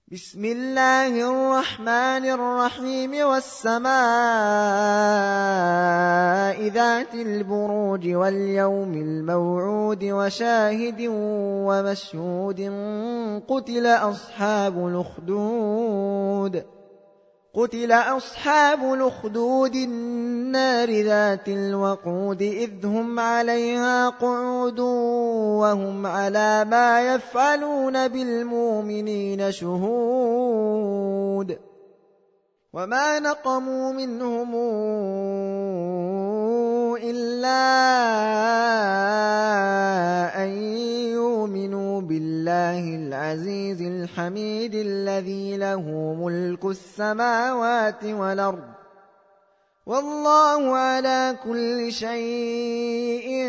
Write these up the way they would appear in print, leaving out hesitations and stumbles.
بسم الله الرحمن الرحيم والسماء ذات البروج واليوم الموعود وشاهد ومشهود قتل أصحاب الأخدود النار ذات الوقود إذ هم عليها قعود وهم على ما يفعلون بالمؤمنين شهود وما نقموا منهم إلا أن يؤمنوا بالله العزيز الحميد الذي له ملك السماوات والأرض والله على كل شيء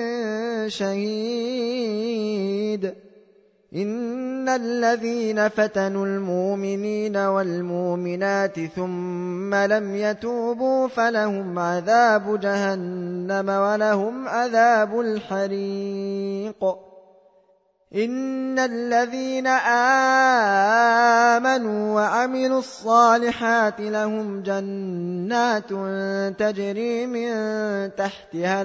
شهيد. إن الذين فتنوا المؤمنين والمؤمنات ثم لم يتوبوا فلهم عذاب جهنم ولهم عذاب الحريق. إن الذين آمنوا وعملوا الصالحات لهم جنات تجري من تحتها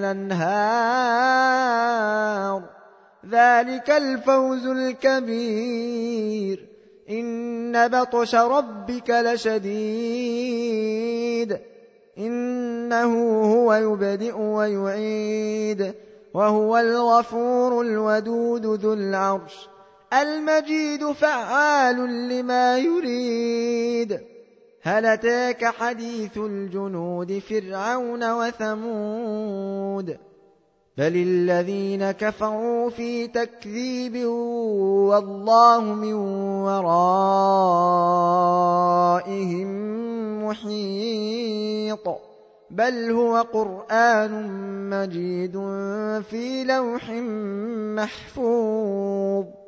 الأنهار ذلك الفوز الكبير. إن بطش ربك لشديد إنه هو يبدئ ويعيد وهو الغفور الودود ذو العرش المجيد فعال لما يريد. هل أتاك حديث الجنود فرعون وثمود بل الذين كفروا في تكذيب والله من ورائهم محيط. بل هو قرآن مجيد في لوح محفوظ.